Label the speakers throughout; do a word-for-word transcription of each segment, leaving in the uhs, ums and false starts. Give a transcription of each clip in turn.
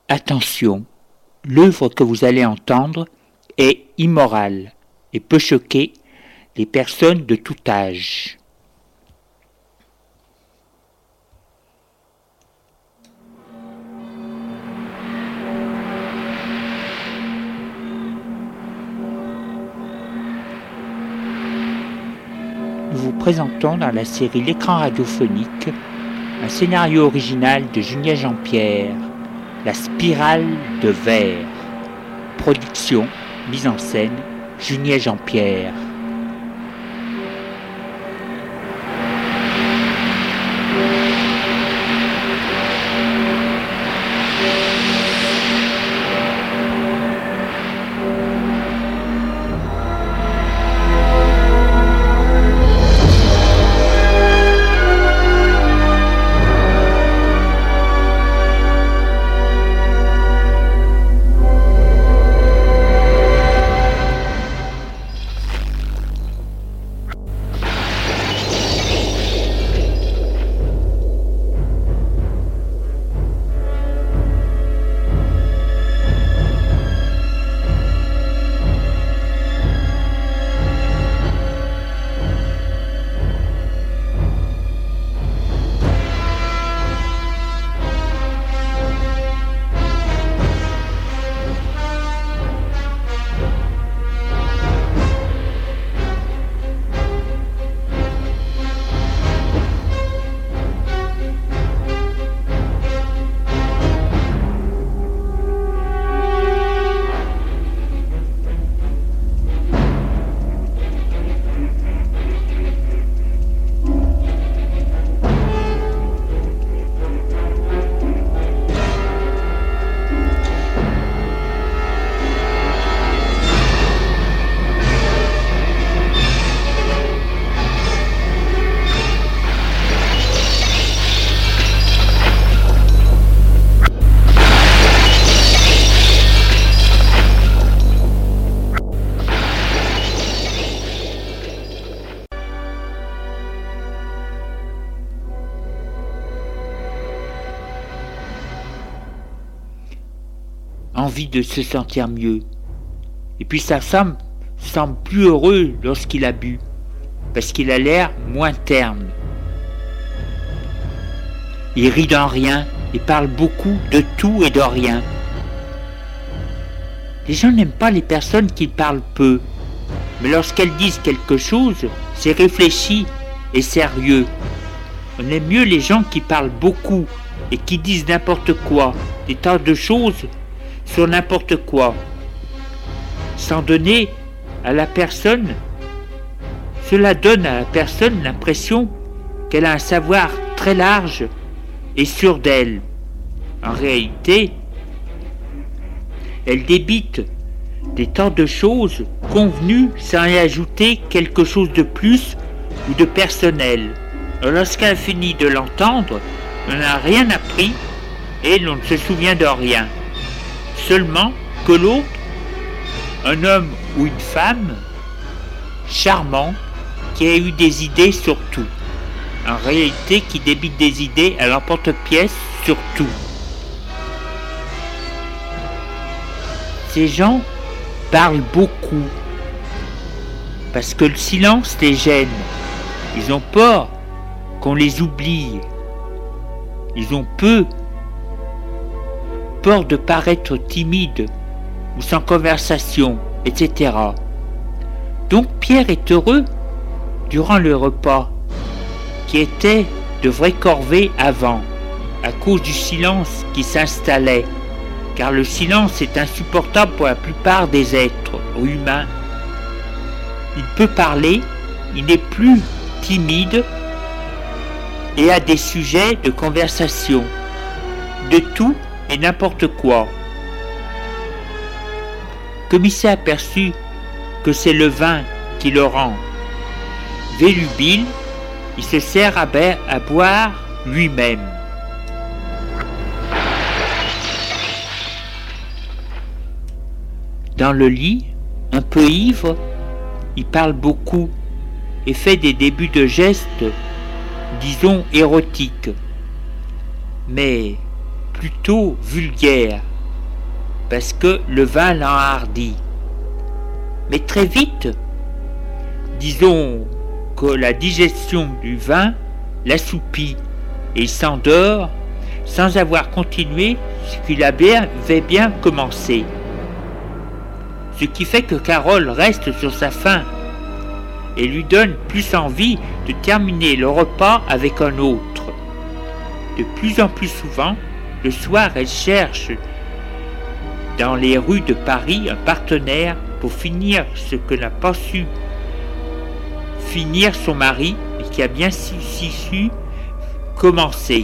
Speaker 1: Attention, l'œuvre que vous allez entendre est immorale et peut choquer les personnes de tout âge. Nous vous présentons dans la série L'écran radiophonique un scénario original de Julien Jean-Pierre, La spirale de verre. Production, mise en scène, Julien Jean-Pierre. Envie de se sentir mieux. Et puis sa femme semble plus heureux lorsqu'il a bu, parce qu'il a l'air moins terne. Il rit d'en rien et parle beaucoup de tout et de rien. Les gens n'aiment pas les personnes qui parlent peu, mais lorsqu'elles disent quelque chose, c'est réfléchi et sérieux. On aime mieux les gens qui parlent beaucoup et qui disent n'importe quoi, des tas de choses sur n'importe quoi, sans donner à la personne, cela donne à la personne l'impression qu'elle a un savoir très large et sûr d'elle. En réalité, elle débite des tas de choses convenues sans y ajouter quelque chose de plus ou de personnel. Lorsqu'elle finit de l'entendre, on n'a rien appris et l'on ne se souvient de rien. Seulement que l'autre, un homme ou une femme, charmant, qui a eu des idées sur tout. En réalité, qui débite des idées à l'emporte-pièce sur tout. Ces gens parlent beaucoup, parce que le silence les gêne. Ils ont peur qu'on les oublie. Ils ont peu peur de paraître timide ou sans conversation, et cetera. Donc Pierre est heureux durant le repas, qui était de vraies corvées avant, à cause du silence qui s'installait, car le silence est insupportable pour la plupart des êtres humains. Il peut parler, il n'est plus timide et a des sujets de conversation, de tout et n'importe quoi. Comme il s'est aperçu que c'est le vin qui le rend volubile, il se sert à, à boire lui-même. Dans le lit, un peu ivre, il parle beaucoup et fait des débuts de gestes, disons érotiques, mais plutôt vulgaires, parce que le vin l'enhardit. Mais très vite, disons que la digestion du vin l'assoupit et il s'endort sans avoir continué ce qu'il avait bien commencé. Ce qui fait que Carole reste sur sa faim et lui donne plus envie de terminer le repas avec un autre. De plus en plus souvent, le soir, elle cherche dans les rues de Paris un partenaire pour finir ce que n'a pas su finir son mari, mais qui a bien si, si su commencer.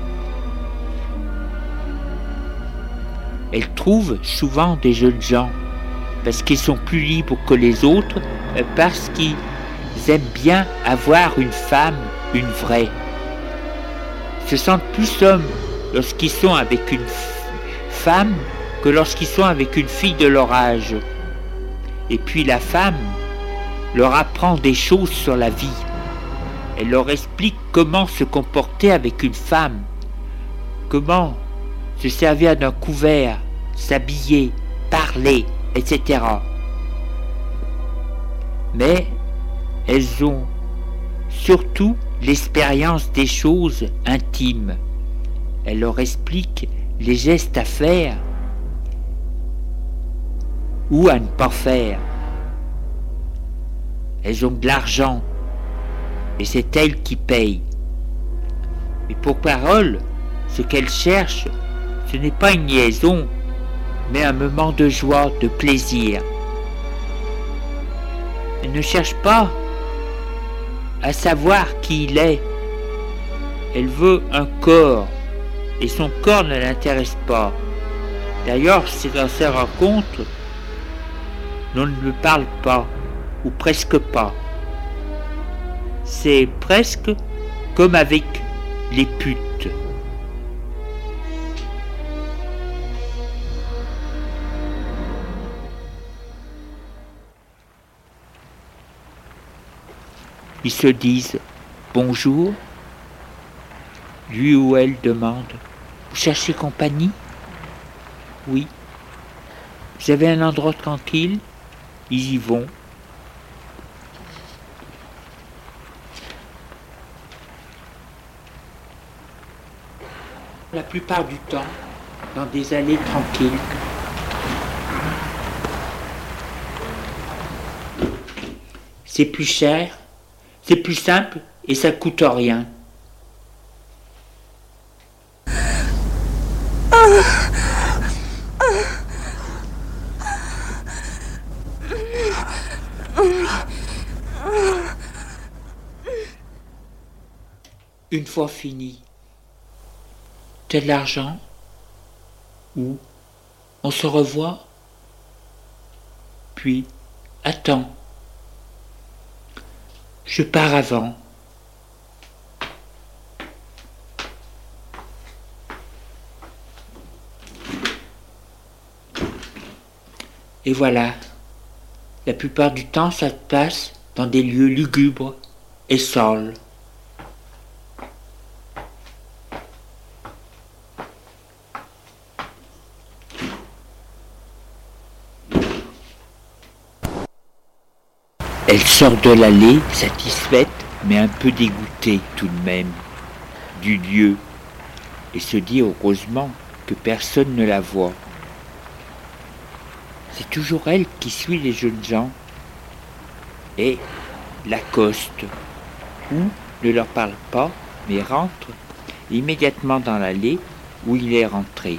Speaker 1: Elle trouve souvent des jeunes gens parce qu'ils sont plus libres que les autres, parce qu'ils aiment bien avoir une femme, une vraie. Ils se sentent plus hommes lorsqu'ils sont avec une femme que lorsqu'ils sont avec une fille de leur âge. Et puis la femme leur apprend des choses sur la vie. Elle leur explique comment se comporter avec une femme, comment se servir d'un couvert, s'habiller, parler, et cetera. Mais elles ont surtout l'expérience des choses intimes. Elle leur explique les gestes à faire ou à ne pas faire. Elles ont de l'argent et c'est elles qui payent. Mais pour Carole, ce qu'elle cherche, ce n'est pas une liaison, mais un moment de joie, de plaisir. Elle ne cherche pas à savoir qui il est. Elle veut un corps, et son corps ne l'intéresse pas. D'ailleurs, si dans ces rencontres, l'on ne me parle pas, ou presque pas. C'est presque comme avec les putes. Ils se disent bonjour. Lui ou elle demande: vous cherchez compagnie? Oui. Vous avez un endroit tranquille? Ils y vont. La plupart du temps, dans des allées tranquilles. C'est plus cher, c'est plus simple et ça coûte rien. Une fois fini, t'as de l'argent? Ou on se revoit? Puis, attends, je pars avant. Et voilà, la plupart du temps ça se passe dans des lieux lugubres et sales. Elle sort de l'allée, satisfaite, mais un peu dégoûtée tout de même, du lieu, et se dit heureusement que personne ne la voit. C'est toujours elle qui suit les jeunes gens, et l'accoste, ou ne leur parle pas, mais rentre immédiatement dans l'allée où il est rentré.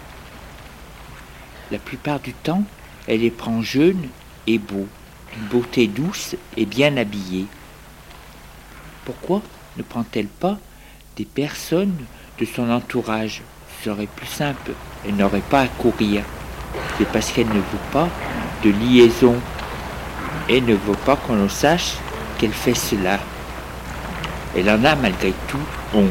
Speaker 1: La plupart du temps, elle les prend jeunes et beaux, d'une beauté douce et bien habillée. Pourquoi ne prend-elle pas des personnes de son entourage? Ce serait plus simple, elle n'aurait pas à courir. C'est parce qu'elle ne veut pas de liaison et ne veut pas qu'on le sache qu'elle fait cela. Elle en a malgré tout honte.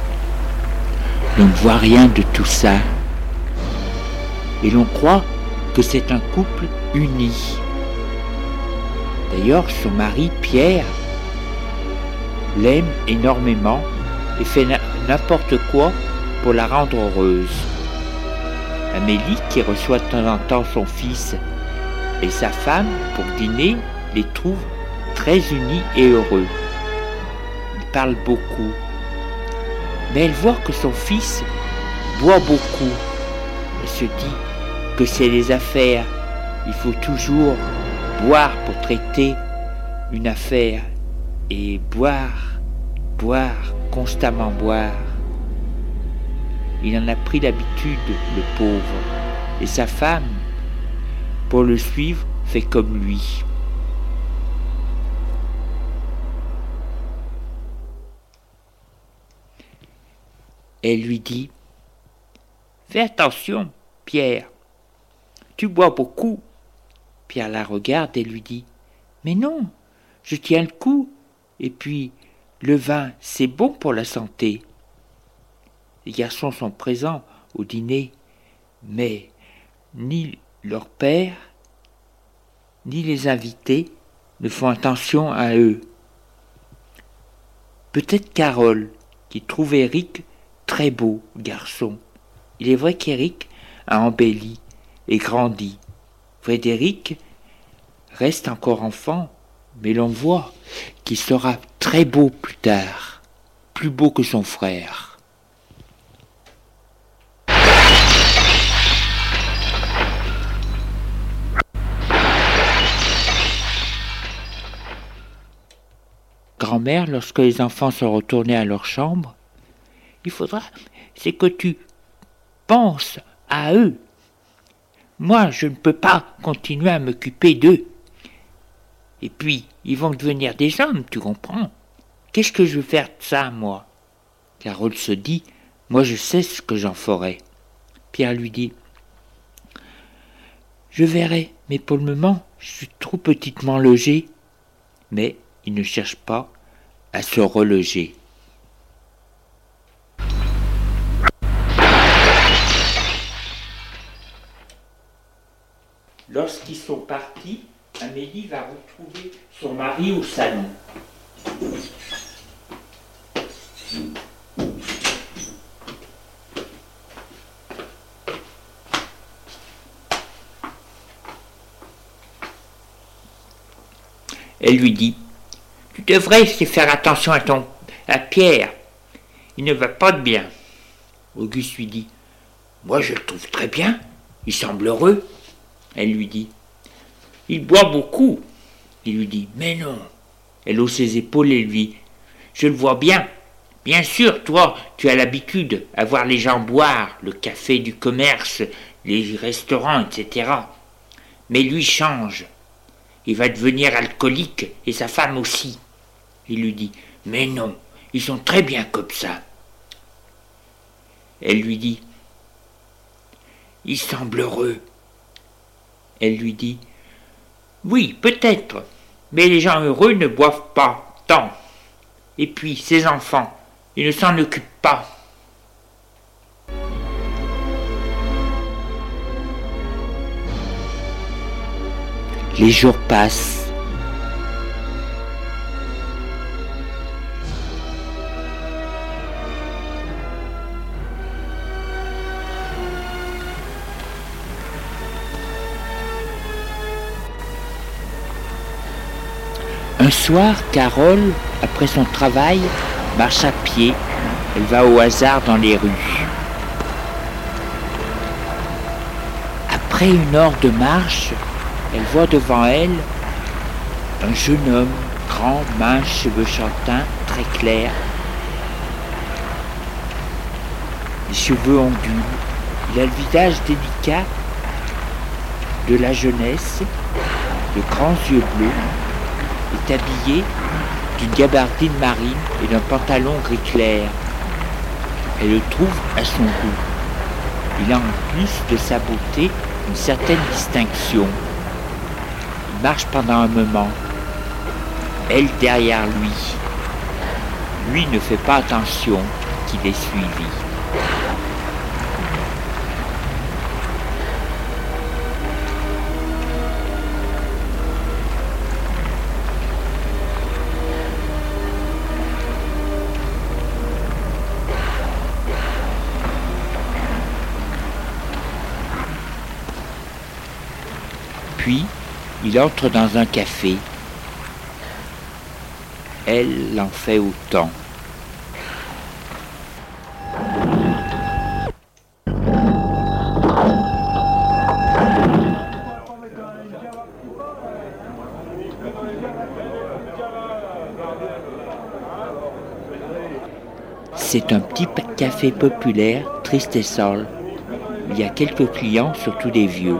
Speaker 1: L'on ne voit rien de tout ça. Et l'on croit que c'est un couple uni. D'ailleurs, son mari, Pierre, l'aime énormément et fait n'importe quoi pour la rendre heureuse. Amélie, qui reçoit de temps en temps son fils et sa femme pour dîner, les trouve très unis et heureux. Ils parlent beaucoup. Mais elle voit que son fils boit beaucoup. Elle se dit que c'est les affaires. Il faut toujours boire pour traiter une affaire. Et boire, boire, constamment boire. Il en a pris l'habitude, le pauvre. Et sa femme, pour le suivre, fait comme lui. Elle lui dit « Fais attention, Pierre, tu bois beaucoup. » Pierre la regarde et lui dit « Mais non, je tiens le coup, et puis le vin, c'est bon pour la santé. » Les garçons sont présents au dîner, mais ni leur père, ni les invités ne font attention à eux. Peut-être Carole, qui trouve Éric très beau garçon. Il est vrai qu'Éric a embelli et grandi. Frédéric reste encore enfant, mais l'on voit qu'il sera très beau plus tard, plus beau que son frère. Grand-mère, lorsque les enfants sont retournés à leur chambre, il faudra, c'est que tu penses à eux. Moi, je ne peux pas continuer à m'occuper d'eux. Et puis, ils vont devenir des hommes, tu comprends? Qu'est-ce que je veux faire de ça, moi? Carole se dit, moi je sais ce que j'en ferai. Pierre lui dit, je verrai, mais pour le moment, je suis trop petitement logé. Mais il ne cherche pas à se reloger. Lorsqu'ils sont partis, Amélie va retrouver son mari au salon. Elle lui dit, tu devrais faire attention à ton à Pierre, il ne va pas de bien. Auguste lui dit, moi je le trouve très bien, il semble heureux. Elle lui dit, il boit beaucoup. Il lui dit, mais non. Elle hausse ses épaules et lui dit, je le vois bien. Bien sûr, toi, tu as l'habitude à voir les gens boire, le café du commerce, les restaurants, et cetera. Mais lui change. Il va devenir alcoolique et sa femme aussi. Il lui dit, mais non, ils sont très bien comme ça. Elle lui dit, il semble heureux. Elle lui dit, oui, peut-être, mais les gens heureux ne boivent pas tant. Et puis, ses enfants, ils ne s'en occupent pas. Les jours passent. Un soir, Carole, après son travail, marche à pied. Elle va au hasard dans les rues. Après une heure de marche, elle voit devant elle un jeune homme, grand, mince, cheveux châtains, très clairs. Les cheveux ondulent. Il a le visage délicat de la jeunesse, de grands yeux bleus. Est habillé d'une gabardine marine et d'un pantalon gris clair. Elle le trouve à son goût. Il a en plus de sa beauté une certaine distinction. Il marche pendant un moment. Elle derrière lui. Lui ne fait pas attention qu'il est suivi. Puis, il entre dans un café. Elle en fait autant. C'est un petit café populaire, triste et sale. Il y a quelques clients, surtout des vieux.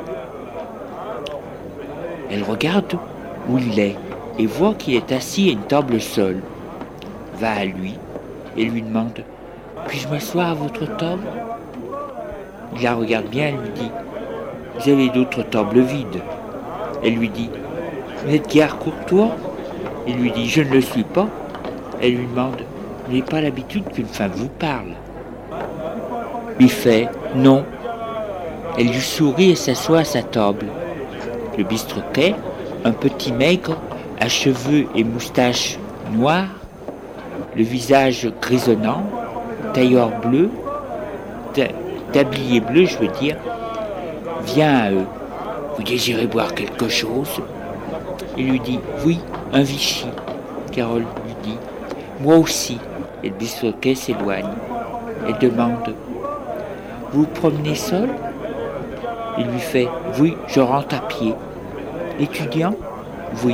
Speaker 1: Elle regarde où il est et voit qu'il est assis à une table seule. Va à lui et lui demande « Puis-je m'asseoir à votre table ?» Il la regarde bien et lui dit « Vous avez d'autres tables vides ?» Elle lui dit « Vous n'êtes guère courtois ?» Il lui dit « Je ne le suis pas. » Elle lui demande « Vous n'avez pas l'habitude qu'une femme vous parle ?» Il fait « Non. » Elle lui sourit et s'assoit à sa table. Le bistroquet, un petit maigre, à cheveux et moustaches noirs, le visage grisonnant, tailleur bleu, tablier bleu, je veux dire, vient à eux. « Vous désirez boire quelque chose ?» Il lui dit « Oui, un Vichy. » Carole lui dit « Moi aussi. » Et le bistroquet s'éloigne. Elle demande « Vous vous promenez seul ?» Il lui fait « Oui, je rentre à pied. » « Étudiant ? » « Oui. »«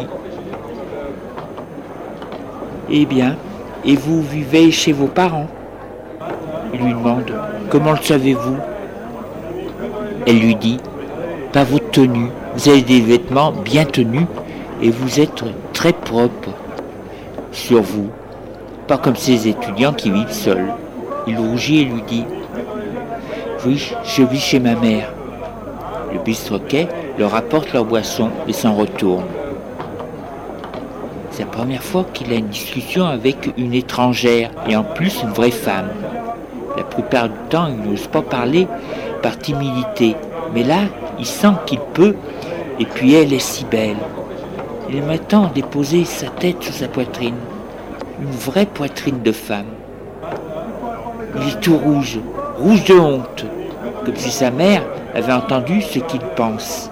Speaker 1: Eh bien, et vous vivez chez vos parents ?» Il lui demande « Comment le savez-vous ?» Elle lui dit « Par votre tenue, vous avez des vêtements bien tenus et vous êtes très propre sur vous, pas comme ces étudiants qui vivent seuls. » Il rougit et lui dit « Oui, je vis chez ma mère. » Le bistroquet leur apporte leur boisson et s'en retourne. C'est la première fois qu'il a une discussion avec une étrangère et en plus une vraie femme. La plupart du temps, il n'ose pas parler par timidité, mais là, il sent qu'il peut, et puis elle est si belle. Il est maintenant déposé sa tête sur sa poitrine, une vraie poitrine de femme. Il est tout rouge, rouge de honte, comme si sa mère avait entendu ce qu'il pense.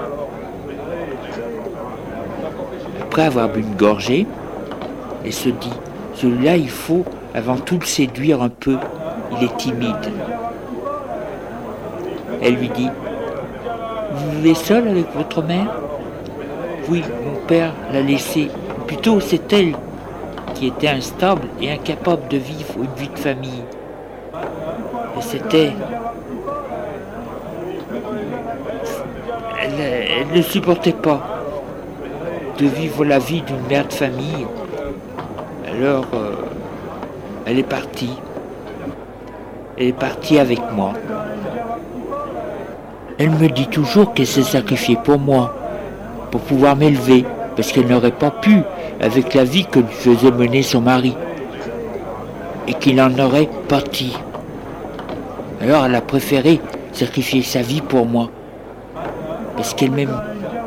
Speaker 1: Après avoir bu une gorgée, elle se dit « Celui-là, il faut avant tout le séduire un peu, il est timide. » Elle lui dit « Vous vivez seul avec votre mère ?»« Oui, mon père l'a laissé. Plutôt, c'est elle qui était instable et incapable de vivre une vie de famille. Et c'était... Elle, elle ne supportait pas de vivre la vie d'une mère de famille. Alors, euh, elle est partie. Elle est partie avec moi. Elle me dit toujours qu'elle s'est sacrifiée pour moi, pour pouvoir m'élever, parce qu'elle n'aurait pas pu avec la vie que lui faisait mener son mari, et qu'il en aurait pâti. Alors elle a préféré sacrifier sa vie pour moi, parce qu'elle m'aime.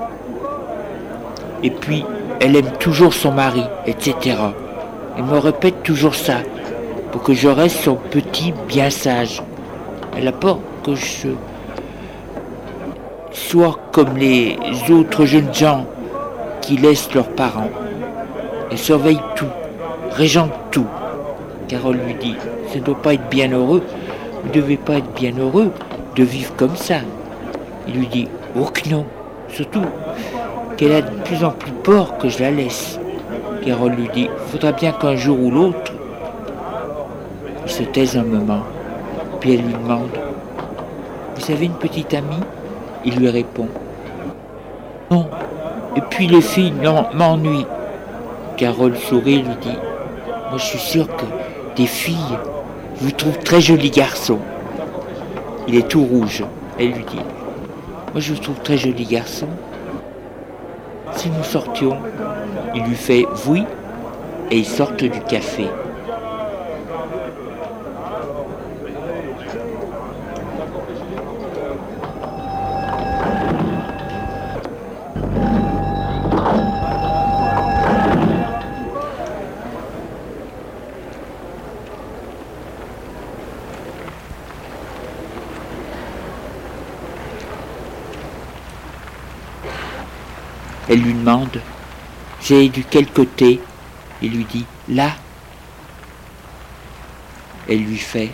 Speaker 1: Et puis, elle aime toujours son mari, et cetera. Elle me répète toujours ça, pour que je reste son petit bien sage. Elle a peur que je sois comme les autres jeunes gens qui laissent leurs parents. Elle surveille tout, régente tout. Carole lui dit, ça ne doit pas être bien heureux, vous ne devez pas être bien heureux de vivre comme ça. Il lui dit, oh que non, surtout qu'elle a de plus en plus peur que je la laisse. Carole lui dit, faudra bien qu'un jour ou l'autre. Il se taise un moment, puis elle lui demande, vous avez une petite amie ? Il lui répond, non, et puis les filles m'ennuient. Carole sourit et lui dit, moi je suis sûre que des filles vous trouvent très joli garçon. Il est tout rouge. Elle lui dit, moi je vous trouve très joli garçon. Si nous sortions, il lui fait oui et ils sortent du café. Elle lui demande « C'est du quel côté ?» Il lui dit « Là ». Elle lui fait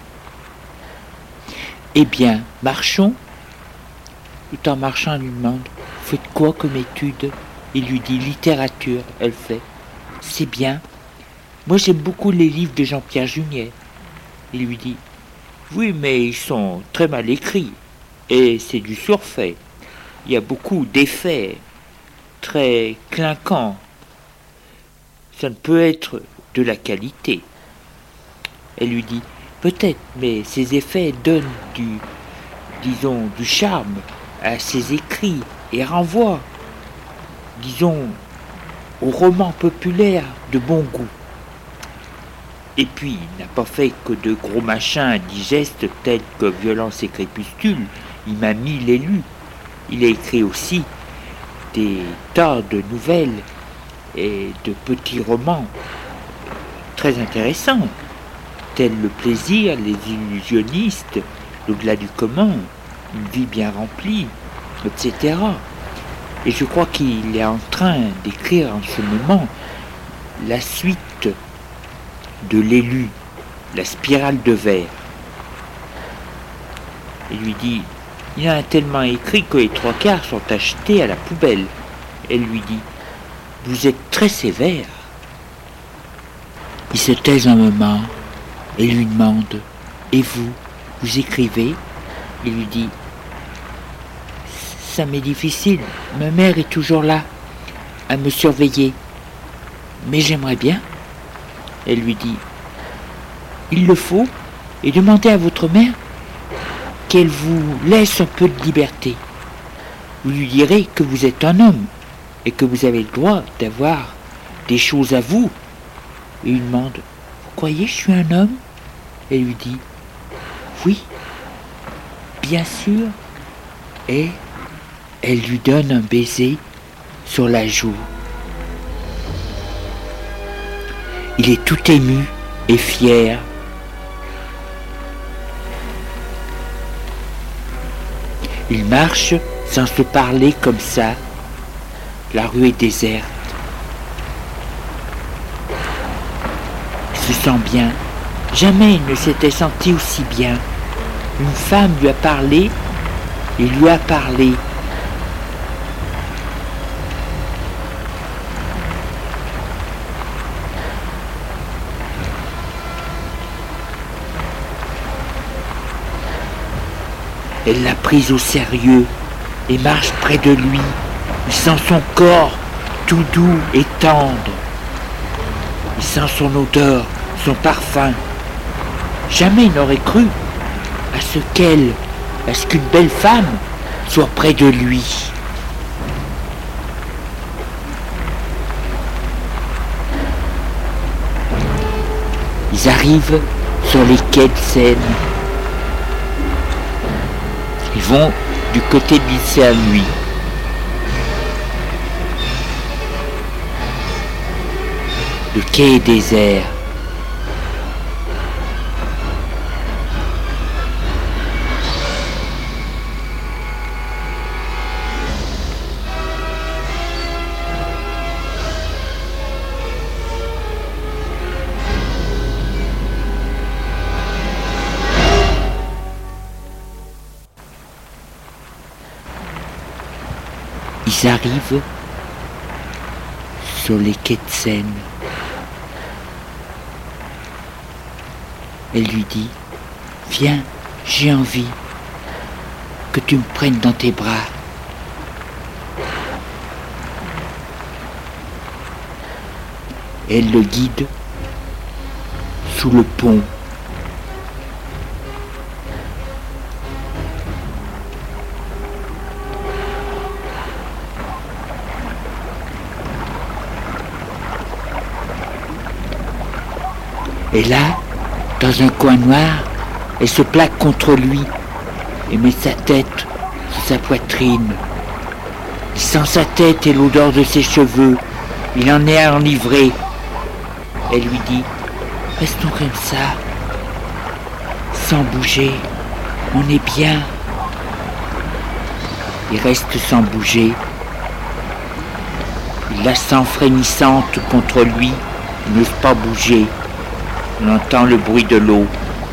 Speaker 1: « Eh bien, marchons ». Tout en marchant, elle lui demande « Faites quoi comme étude ?» Il lui dit « Littérature ». Elle fait « C'est bien. Moi, j'aime beaucoup les livres de Jean-Pierre Junier ». Il lui dit « Oui, mais ils sont très mal écrits et c'est du surfait. Il y a beaucoup d'effets très clinquants. Ça ne peut être de la qualité. » Elle lui dit « Peut-être, mais ces effets donnent du, disons, du charme à ses écrits et renvoient, disons, au roman populaire de bon goût. Et puis, il n'a pas fait que de gros machins indigestes tels que Violence et Crépuscule. Il m'a mis l'élu. Il a écrit aussi des tas de nouvelles et de petits romans très intéressants, tels Le Plaisir, Les Illusionnistes, L'au-delà du commun, Une vie bien remplie, et cetera. Et je crois qu'il est en train d'écrire en ce moment la suite de L'élu, La spirale de verre. Il lui dit « Il en a tellement écrit que les trois quarts sont achetés à la poubelle. » Elle lui dit « Vous êtes très sévère. » Il se tait un moment et lui demande « Et vous, vous écrivez ?» Il lui dit « Ça m'est difficile, ma mère est toujours là, à me surveiller. Mais j'aimerais bien. » Elle lui dit « Il le faut, et demandez à votre mère qu'elle vous laisse un peu de liberté. Vous lui direz que vous êtes un homme et que vous avez le droit d'avoir des choses à vous. » Et il lui demande « Vous croyez que je suis un homme ?» Elle lui dit « Oui, bien sûr. » Et elle lui donne un baiser sur la joue. Il est tout ému et fier. Il marche sans se parler comme ça. La rue est déserte. Il se sent bien. Jamais il ne s'était senti aussi bien. Une femme lui a parlé, il lui a parlé. Elle l'a prise au sérieux et marche près de lui. Il sent son corps tout doux et tendre. Il sent son odeur, son parfum. Jamais il n'aurait cru à ce qu'elle, à ce qu'une belle femme soit près de lui. Ils arrivent sur les quais de Seine. Ils vont du côté de lycée à nuit. Le quai est désert. Ils arrivent sur les quais de Seine. Elle lui dit « Viens, j'ai envie que tu me prennes dans tes bras. » Elle le guide sous le pont. Et là, dans un coin noir, elle se plaque contre lui et met sa tête sur sa poitrine. Il sent sa tête et l'odeur de ses cheveux. Il en est enivré. Elle lui dit « Restons comme ça, sans bouger, on est bien. » Il reste sans bouger. Il la sent frémissante contre lui, il n'ose pas bouger. On entend le bruit de l'eau.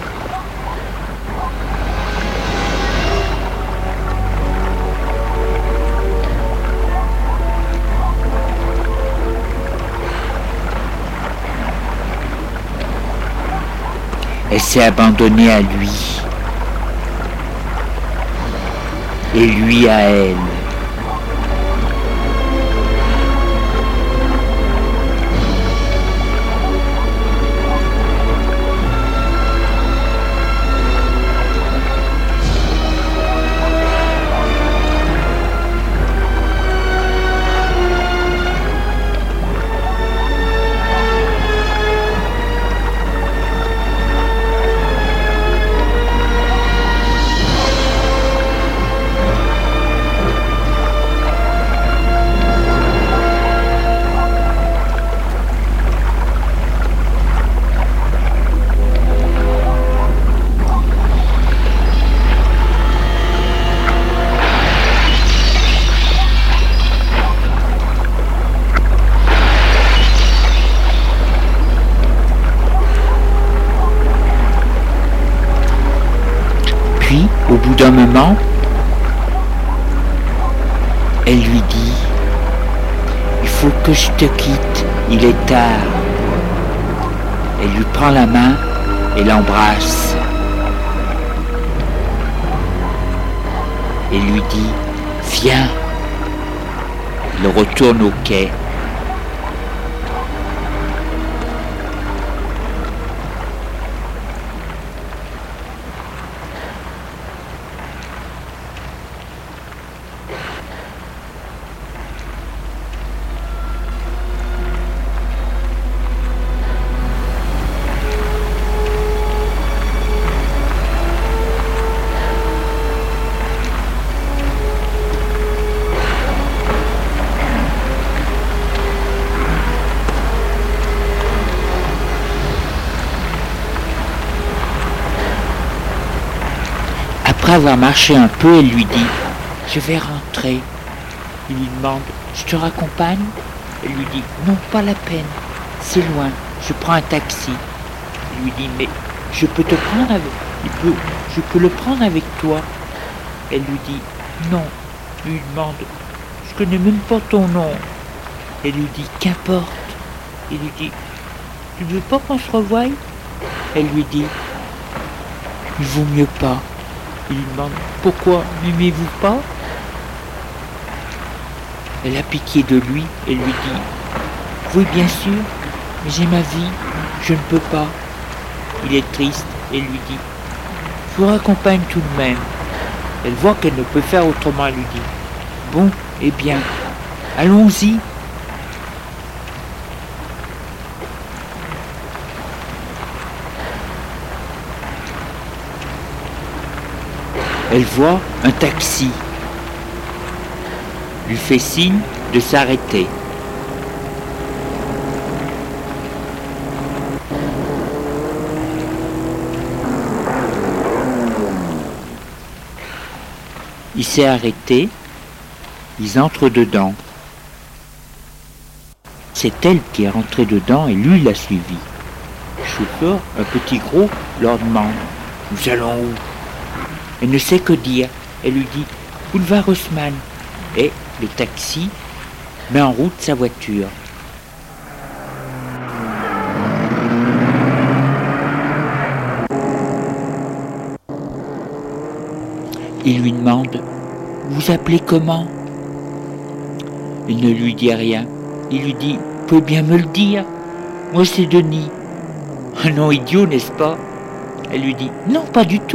Speaker 1: Elle s'est abandonnée à lui. Et lui à elle. Puis, au bout d'un moment, elle lui dit « Il faut que je te quitte, il est tard. » Elle lui prend la main et l'embrasse. Et lui dit « Viens !» Il retourne au quai. Après avoir marché un peu, elle lui dit « Je vais rentrer. » Il lui demande « Je te raccompagne ?» Elle lui dit « Non, pas la peine. C'est loin. Je prends un taxi. » Il lui dit « Mais je peux te prendre avec... Il peut... Je peux le prendre avec toi. » Elle lui dit « Non. » Il lui demande « Je connais même pas ton nom. » Elle lui dit « Qu'importe. » Il lui dit « Tu veux pas qu'on se revoie ?» Elle lui dit « Il vaut mieux pas. » Il lui demande « Pourquoi, m'aimez-vous pas ?» Elle a pitié de lui et lui dit « Oui, bien sûr, mais j'ai ma vie, je ne peux pas. » Il est triste et lui dit « Je vous raccompagne tout de même. » Elle voit qu'elle ne peut faire autrement, elle lui dit « Bon, eh bien, allons-y. » Elle voit un taxi, lui fait signe de s'arrêter. Il s'est arrêté, ils entrent dedans. C'est elle qui est rentrée dedans et lui l'a suivi. Le chauffeur, un petit gros, leur demande « Nous allons où ?» Elle ne sait que dire. Elle lui dit « Boulevard Haussmann » et le taxi met en route sa voiture. Il lui demande « Vous appelez comment ?» Il ne lui dit rien. Il lui dit « Vous pouvez bien me le dire. Moi c'est Denis. » Un nom idiot, n'est-ce pas? Elle lui dit « Non, pas du tout. »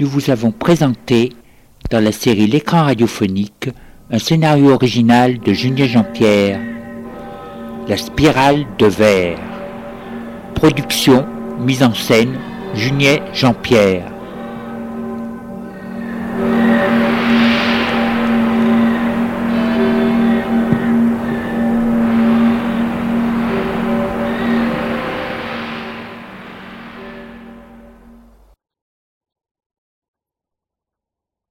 Speaker 1: nous vous avons présenté, dans la série L'écran radiophonique, un scénario original de Junier Jean-Pierre, La spirale de verre. Production, mise en scène, Junier Jean-Pierre.